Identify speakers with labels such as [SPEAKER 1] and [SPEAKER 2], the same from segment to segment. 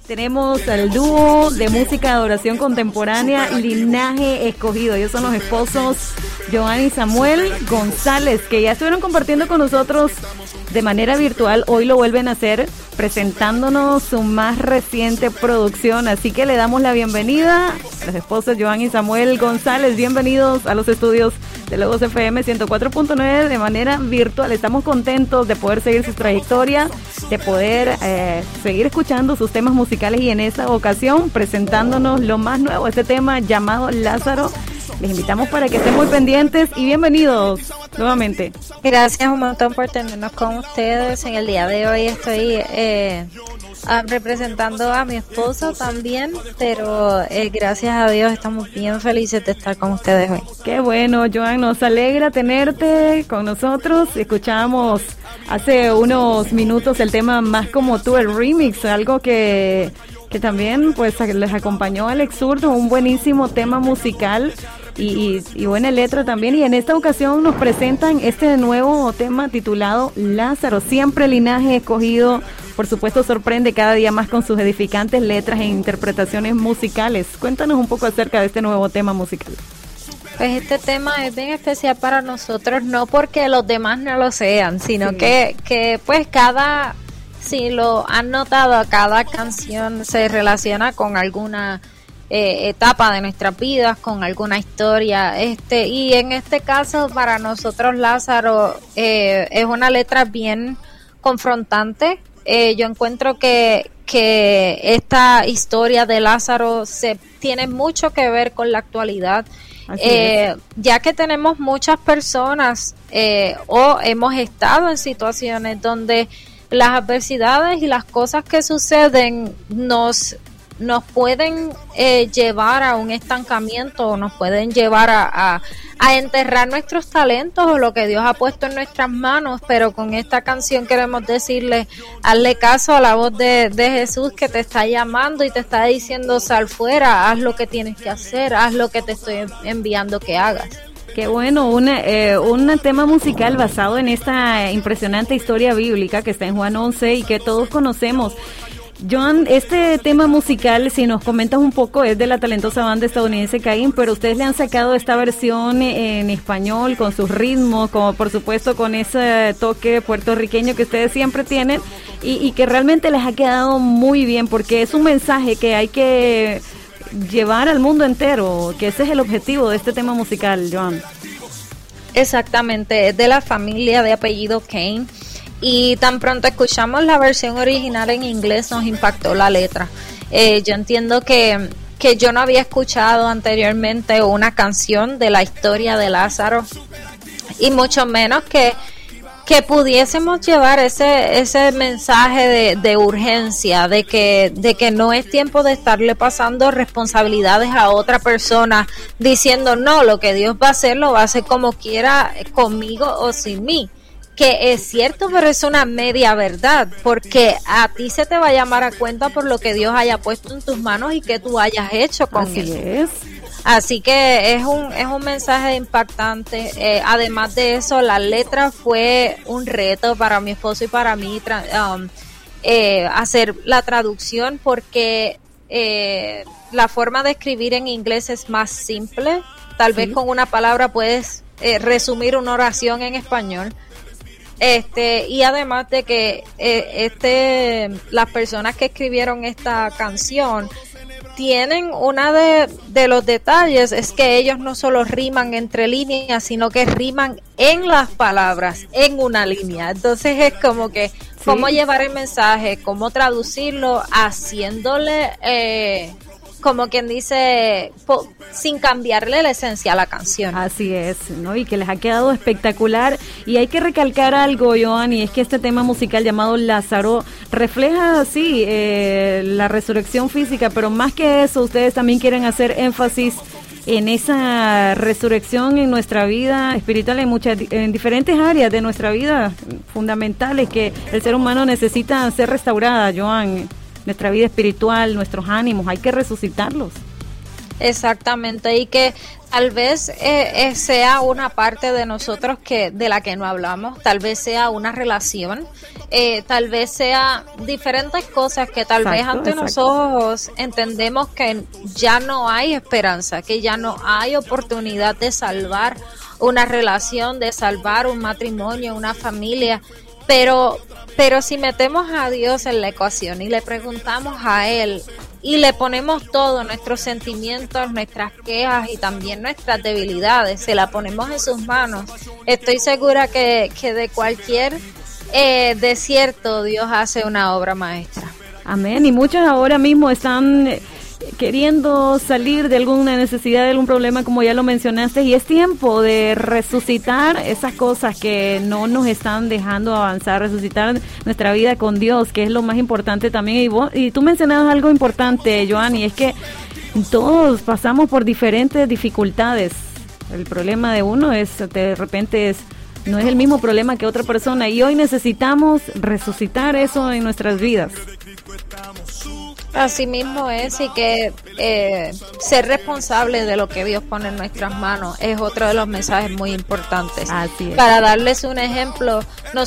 [SPEAKER 1] Tenemos al dúo de música de adoración contemporánea Linaje Escogido. Ellos son los esposos Joan y Samuel González, que ya estuvieron compartiendo con nosotros de manera virtual. Hoy lo vuelven a hacer presentándonos su más reciente producción. Así que le damos la bienvenida a los esposos Joan y Samuel González. Bienvenidos a los estudios de Logos FM 104.9 de manera virtual. Estamos contentos de poder seguir su trayectoria, de poder seguir escuchando sus temas musicales y en esta ocasión presentándonos lo más nuevo, este tema llamado Lázaro. Les invitamos para que estén muy pendientes y bienvenidos nuevamente.
[SPEAKER 2] Gracias un montón por tenernos con ustedes. En el día de hoy estoy representando a mi esposo también, pero gracias a Dios estamos bien felices de estar con ustedes hoy.
[SPEAKER 1] Qué bueno, Joan, nos alegra tenerte con nosotros. Escuchamos hace unos minutos el tema Más como tú, el remix, algo que también pues les acompañó Alex Zurdo, un buenísimo tema musical y buena letra también. Y en esta ocasión nos presentan este nuevo tema titulado Lázaro. Siempre Linaje Escogido, por supuesto, sorprende cada día más con sus edificantes letras e interpretaciones musicales. Cuéntanos un poco acerca de este nuevo tema musical.
[SPEAKER 2] Pues este tema es bien especial para nosotros, no porque los demás no lo sean, sino que pues si lo han notado, cada canción se relaciona con alguna etapa de nuestras vidas, con alguna historia, y en este caso para nosotros Lázaro es una letra bien confrontante. Yo encuentro que esta historia de Lázaro tiene mucho que ver con la actualidad, ya que tenemos muchas personas o hemos estado en situaciones donde las adversidades y las cosas que suceden nos pueden llevar a un estancamiento o nos pueden llevar a enterrar nuestros talentos o lo que Dios ha puesto en nuestras manos. Pero con esta canción queremos decirle, hazle caso a la voz de Jesús que te está llamando y te está diciendo, sal fuera, haz lo que tienes que hacer, haz lo que te estoy enviando que hagas.
[SPEAKER 1] Qué bueno, un tema musical basado en esta impresionante historia bíblica que está en Juan 11 y que todos conocemos. Joan, este tema musical, si nos comentas un poco, es de la talentosa banda estadounidense Caín, pero ustedes le han sacado esta versión en español, con sus ritmos, como por supuesto con ese toque puertorriqueño que ustedes siempre tienen y que realmente les ha quedado muy bien, porque es un mensaje que hay que llevar al mundo entero, que ese es el objetivo de este tema musical, Joan.
[SPEAKER 2] Exactamente, es de la familia de apellido Cain. Y tan pronto escuchamos la versión original en inglés nos impactó la letra. Yo entiendo que yo no había escuchado anteriormente una canción de la historia de Lázaro y mucho menos que pudiésemos llevar ese mensaje de urgencia, de que no es tiempo de estarle pasando responsabilidades a otra persona diciendo no, lo que Dios va a hacer lo va a hacer como quiera, conmigo o sin mí. Que es cierto, pero es una media verdad, porque a ti se te va a llamar a cuenta por lo que Dios haya puesto en tus manos y que tú hayas hecho con él. Así que es un mensaje impactante. Además de eso, la letra fue un reto para mi esposo y para mí hacer la traducción, porque la forma de escribir en inglés es más simple. Tal vez con una palabra puedes resumir una oración en español. Y además de que las personas que escribieron esta canción tienen una de los detalles, es que ellos no solo riman entre líneas, sino que riman en las palabras, en una línea. Entonces es como que cómo llevar el mensaje, cómo traducirlo, haciéndole como quien dice, sin cambiarle la esencia a la canción.
[SPEAKER 1] Así es, ¿no? Y que les ha quedado espectacular. Y hay que recalcar algo, Joan, y es que este tema musical llamado Lázaro refleja, sí, la resurrección física, pero más que eso, ustedes también quieren hacer énfasis en esa resurrección en nuestra vida espiritual, en diferentes áreas de nuestra vida fundamentales que el ser humano necesita ser restaurada, Joan. Nuestra vida espiritual, nuestros ánimos, hay que resucitarlos.
[SPEAKER 2] Exactamente, y que tal vez sea una parte de nosotros de la que no hablamos, tal vez sea una relación tal vez sea diferentes cosas que tal vez ante nosotros entendemos que ya no hay esperanza, que ya no hay oportunidad de salvar una relación, de salvar un matrimonio, una familia, pero si metemos a Dios en la ecuación y le preguntamos a Él y le ponemos todo, nuestros sentimientos, nuestras quejas y también nuestras debilidades, se la ponemos en sus manos, estoy segura que de cualquier desierto Dios hace una obra maestra.
[SPEAKER 1] Amén. Y muchos ahora mismo están queriendo salir de alguna necesidad, de algún problema, como ya lo mencionaste, y es tiempo de resucitar esas cosas que no nos están dejando avanzar, resucitar nuestra vida con Dios, que es lo más importante también. Y tú mencionabas algo importante, Joan, y es que todos pasamos por diferentes dificultades. El problema de uno es, de repente, no es el mismo problema que otra persona, y hoy necesitamos resucitar eso en nuestras vidas.
[SPEAKER 2] Así mismo es, y que ser responsable de lo que Dios pone en nuestras manos es otro de los mensajes muy importantes.
[SPEAKER 1] Así es.
[SPEAKER 2] Para darles un ejemplo,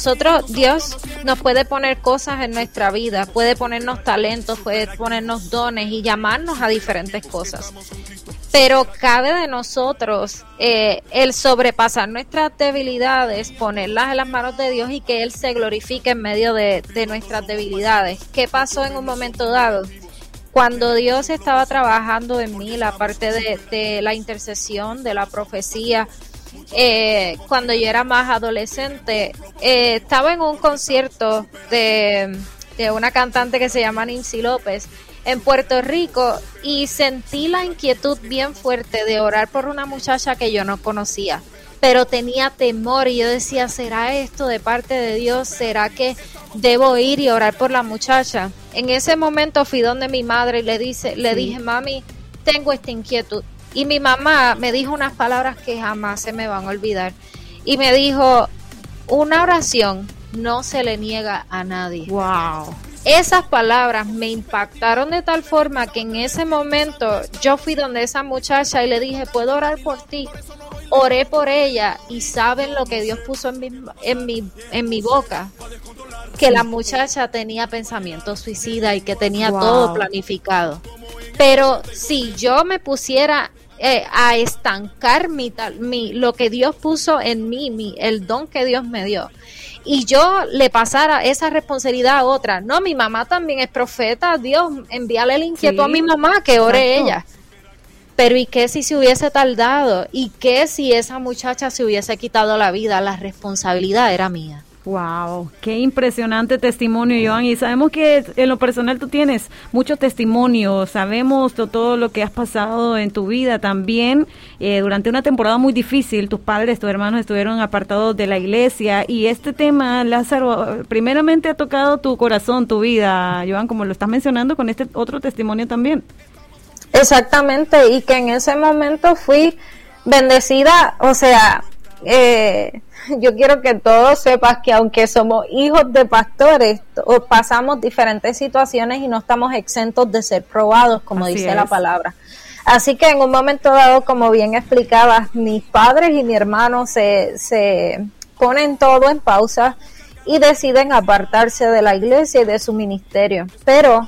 [SPEAKER 2] Dios nos puede poner cosas en nuestra vida, puede ponernos talentos, puede ponernos dones y llamarnos a diferentes cosas. Pero cabe de nosotros el sobrepasar nuestras debilidades, ponerlas en las manos de Dios y que Él se glorifique en medio de nuestras debilidades. ¿Qué pasó en un momento dado? Cuando Dios estaba trabajando en mí, la parte de la intercesión, de la profecía, cuando yo era más adolescente, estaba en un concierto de una cantante que se llama Nancy López, en Puerto Rico, y sentí la inquietud bien fuerte de orar por una muchacha que yo no conocía, pero tenía temor y yo decía, ¿será esto de parte de Dios? ¿Será que debo ir y orar por la muchacha? En ese momento fui donde mi madre y le dije, mami, tengo esta inquietud, y mi mamá me dijo unas palabras que jamás se me van a olvidar, y me dijo, una oración no se le niega a nadie.
[SPEAKER 1] Wow.
[SPEAKER 2] Esas palabras me impactaron de tal forma que en ese momento yo fui donde esa muchacha y le dije, ¿puedo orar por ti? Oré por ella y ¿saben lo que Dios puso en mi boca? Que la muchacha tenía pensamientos suicidas y que tenía todo planificado. Pero si yo me pusiera a estancar lo que Dios puso en mí, el don que Dios me dio, y yo le pasara esa responsabilidad a otra, no, mi mamá también es profeta, Dios, envíale el inquieto a mi mamá que ore ella. Pero ¿y qué si se hubiese tardado? ¿Y qué si esa muchacha se hubiese quitado la vida? La responsabilidad era mía.
[SPEAKER 1] Wow, qué impresionante testimonio, Joan, y sabemos que en lo personal tú tienes mucho testimonio, sabemos todo lo que has pasado en tu vida también, durante una temporada muy difícil, tus padres, tus hermanos estuvieron apartados de la iglesia, y este tema, Lázaro, primeramente ha tocado tu corazón, tu vida, Joan, como lo estás mencionando con este otro testimonio también.
[SPEAKER 2] Exactamente, y que en ese momento fui bendecida, o sea, yo quiero que todos sepas que aunque somos hijos de pastores, pasamos diferentes situaciones y no estamos exentos de ser probados, como
[SPEAKER 1] Así
[SPEAKER 2] dice
[SPEAKER 1] es.
[SPEAKER 2] la palabra. Así que en un momento dado, como bien explicabas, mis padres y mi hermano se ponen todo en pausa y deciden apartarse de la iglesia y de su ministerio. Pero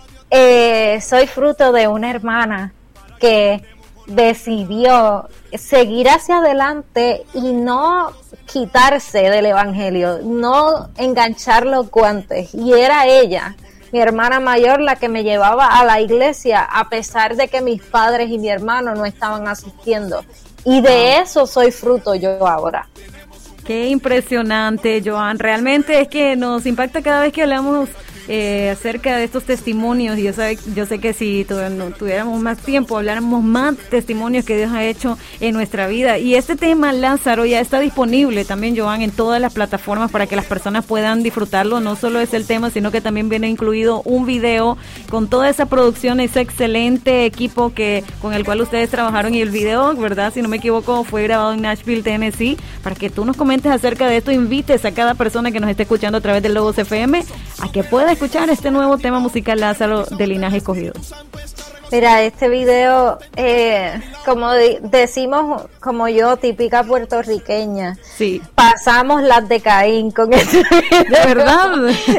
[SPEAKER 2] soy fruto de una hermana que decidió seguir hacia adelante y no quitarse del evangelio, no enganchar los guantes, y era ella, mi hermana mayor, la que me llevaba a la iglesia a pesar de que mis padres y mi hermano no estaban asistiendo, y de eso soy fruto yo ahora.
[SPEAKER 1] Qué impresionante, Joan, realmente es que nos impacta cada vez que hablamos acerca de estos testimonios, y yo sé que si tuviéramos más tiempo, habláramos más testimonios que Dios ha hecho en nuestra vida. Y este tema, Lázaro, ya está disponible también, Joan, en todas las plataformas para que las personas puedan disfrutarlo. No solo es el tema, sino que también viene incluido un video con toda esa producción, ese excelente equipo con el cual ustedes trabajaron, y el video, ¿verdad? Si no me equivoco, fue grabado en Nashville, Tennessee, para que tú nos comentes acerca de esto, invites a cada persona que nos esté escuchando a través de Logos FM a que pueda escuchar este nuevo tema musical, Lázaro, de Linaje Escogido.
[SPEAKER 2] Mira, este video, como decimos, como yo, típica puertorriqueña,
[SPEAKER 1] sí,
[SPEAKER 2] pasamos las de Caín con este video.
[SPEAKER 1] ¿De verdad?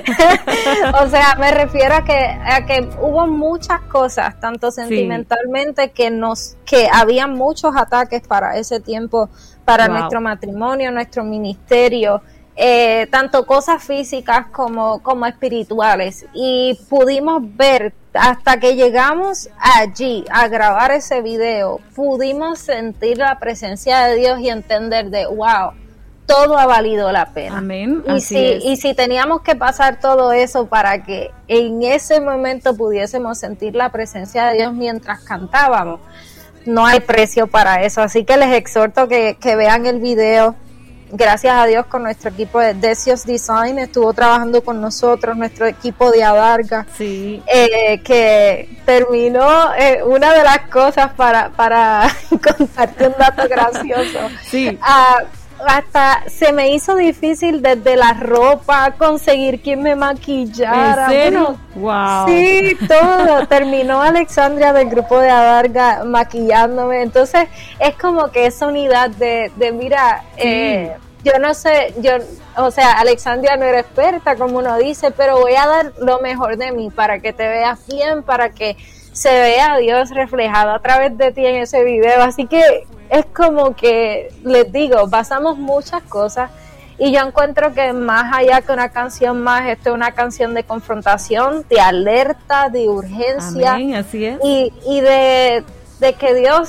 [SPEAKER 2] O sea, me refiero a que hubo muchas cosas, tanto sentimentalmente, sí, que había muchos ataques para ese tiempo, para nuestro matrimonio, nuestro ministerio, tanto cosas físicas como espirituales, y pudimos ver, hasta que llegamos allí a grabar ese video, pudimos sentir la presencia de Dios y entender de wow, todo ha valido la pena.
[SPEAKER 1] Amén.
[SPEAKER 2] Y si teníamos que pasar todo eso para que en ese momento pudiésemos sentir la presencia de Dios mientras cantábamos, no hay precio para eso. Así que les exhorto que vean el video. Gracias a Dios, con nuestro equipo de Decios Design estuvo trabajando con nosotros, nuestro equipo de Adarga,
[SPEAKER 1] sí,
[SPEAKER 2] que terminó una de las cosas para contarte un dato gracioso.
[SPEAKER 1] Sí.
[SPEAKER 2] Hasta se me hizo difícil desde la ropa conseguir quien me maquillara.
[SPEAKER 1] ¿En serio? Wow.
[SPEAKER 2] Sí, todo. Terminó Alexandria del grupo de Adarga maquillándome. Entonces es como que esa unidad de mira, yo no sé, o sea, Alexandria no era experta, como uno dice, pero voy a dar lo mejor de mí para que te veas bien, para que se vea a Dios reflejado a través de ti en ese video. Así que es como que, les digo, pasamos muchas cosas, y yo encuentro que más allá que una canción más, esto es una canción de confrontación, de alerta, de urgencia.
[SPEAKER 1] Amén, así es.
[SPEAKER 2] Y de que Dios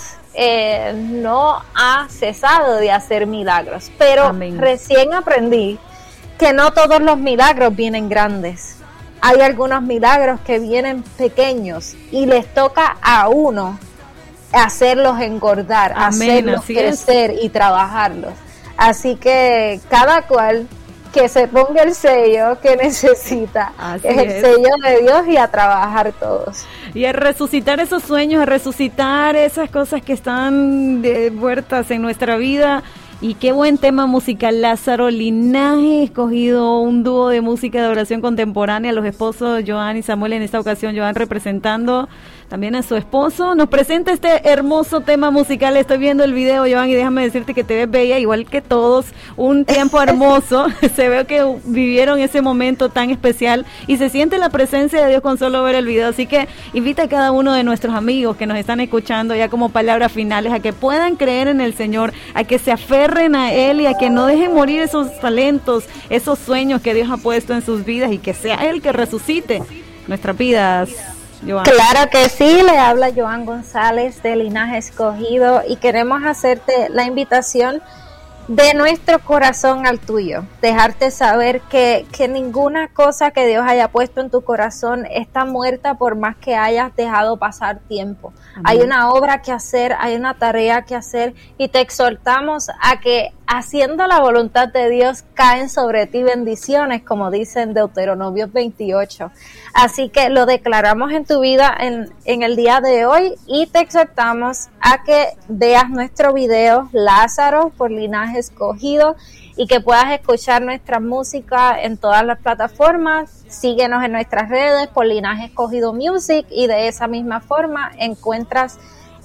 [SPEAKER 2] no ha cesado de hacer milagros, pero Amén. Recién aprendí que no todos los milagros vienen grandes. Hay algunos milagros que vienen pequeños y les toca a uno hacerlos engordar,
[SPEAKER 1] Amén,
[SPEAKER 2] hacerlos crecer y trabajarlos. Así que cada cual que se ponga el sello que necesita, es el sello de Dios, y a trabajar todos.
[SPEAKER 1] Y a resucitar esos sueños, a resucitar esas cosas que están muertas en nuestra vida. Y qué buen tema musical, Lázaro, Linaje Escogido, un dúo de música de oración contemporánea, los esposos Joan y Samuel, en esta ocasión Joan representando también a su esposo. Nos presenta este hermoso tema musical. Estoy viendo el video, Joan, y déjame decirte que te ves bella, igual que todos. Un tiempo hermoso. Se ve que vivieron ese momento tan especial y se siente la presencia de Dios con solo ver el video. Así que invita a cada uno de nuestros amigos que nos están escuchando ya como palabras finales a que puedan creer en el Señor, a que se aferren a Él y a que no dejen morir esos talentos, esos sueños que Dios ha puesto en sus vidas, y que sea Él que resucite nuestras vidas. Joan.
[SPEAKER 2] Claro que sí, le habla Joan González de Linaje Escogido, y queremos hacerte la invitación de nuestro corazón al tuyo, dejarte saber que ninguna cosa que Dios haya puesto en tu corazón está muerta por más que hayas dejado pasar tiempo. Amén. Hay una obra que hacer, hay una tarea que hacer, y te exhortamos a que haciendo la voluntad de Dios caen sobre ti bendiciones, como dice en Deuteronomio 28. Así que lo declaramos en tu vida en el día de hoy, y te exhortamos a que veas nuestro video Lázaro por Linaje Escogido, y que puedas escuchar nuestra música en todas las plataformas. Síguenos en nuestras redes por Linaje Escogido Music, y de esa misma forma encuentras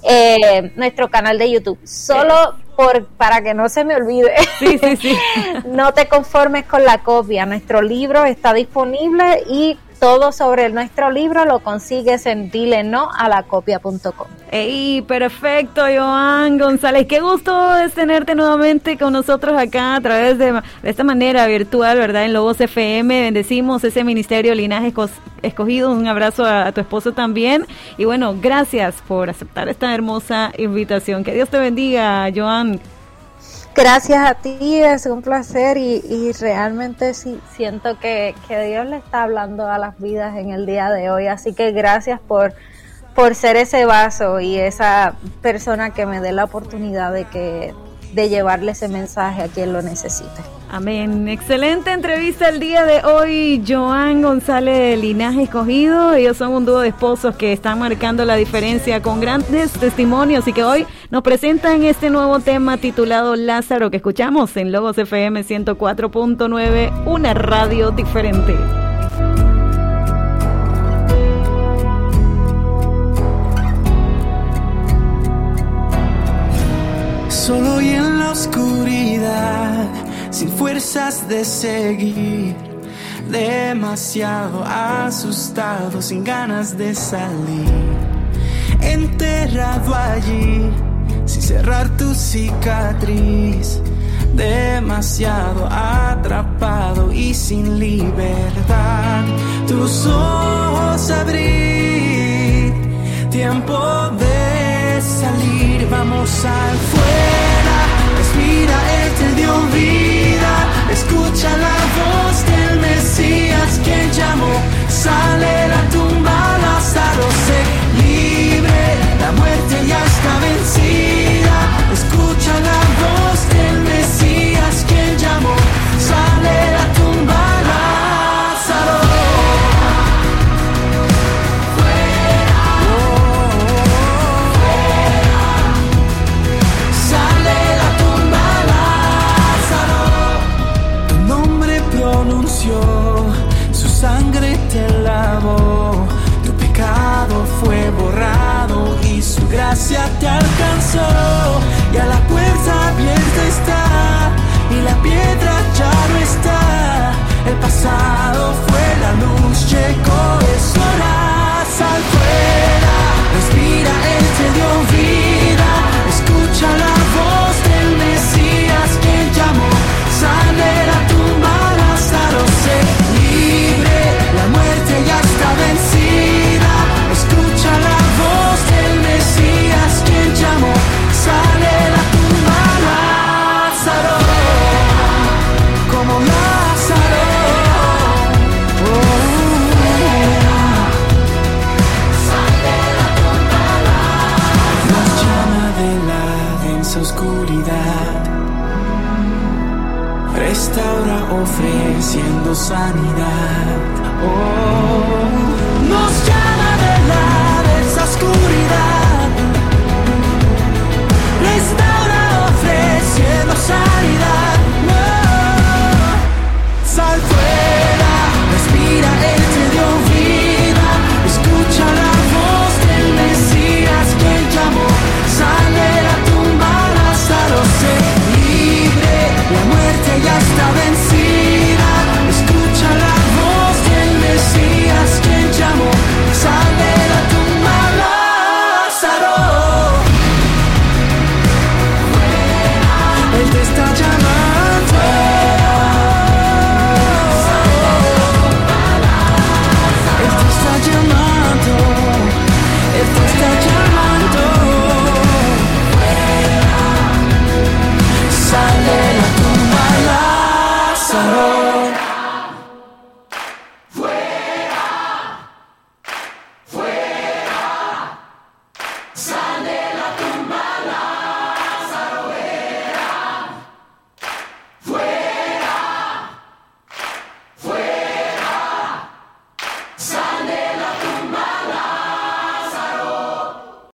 [SPEAKER 2] nuestro canal de YouTube. Solo para que no se me olvide,
[SPEAKER 1] sí.
[SPEAKER 2] No te conformes con la copia. Nuestro libro está disponible, y todo sobre nuestro libro lo consigues en dilenoalacopia.com.
[SPEAKER 1] ¡Ey! Perfecto, Joan González. Qué gusto es tenerte nuevamente con nosotros acá a través de esta manera virtual, ¿verdad? En Logos FM. Bendecimos ese ministerio Linaje Escogido. Un abrazo a tu esposo también. Y bueno, gracias por aceptar esta hermosa invitación. Que Dios te bendiga, Joan.
[SPEAKER 2] Gracias a ti, es un placer, y realmente sí siento que Dios le está hablando a las vidas en el día de hoy, así que gracias por ser ese vaso y esa persona que me dé la oportunidad de llevarle ese mensaje a quien lo necesite.
[SPEAKER 1] Amén. Excelente entrevista el día de hoy, Joan González de Linaje Escogido. Ellos son un dúo de esposos que están marcando la diferencia con grandes testimonios, y que hoy nos presentan este nuevo tema titulado Lázaro, que escuchamos en Logos FM 104.9, una radio diferente.
[SPEAKER 3] fuerzas de seguir, demasiado asustado, sin ganas de salir, enterrado allí, sin cerrar tu cicatriz, demasiado atrapado y sin libertad. Tus ojos abrir, tiempo de salir, vamos afuera, respira, Él te dio vida, escucha la voz del Mesías que llamó, sale de la tumba, Lázaro se libre, la muerte ya está vencida, escucha la voz del Mesías que llamó, sale de la tumba, Lázaro. Su sangre te lavó, tu pecado fue borrado y su gracia te alcanzó. Y a la puerta abierta está y la piedra ya no está. El pasado fue, la luz llegó, es hora, sal fuera, respira, Él te dio vida, escucha la voz del Mesías que llamó, sale de la tumba, Lázaro se libre, la muerte ya está vencida, escucha la voz del Mesías que llamó, sale de la tumba, Lázaro, como Lázaro, sale de la tumba, Lázaro, nos llama de la densa oscuridad, restaura ofreciendo sanidad. Oh, nos llama de la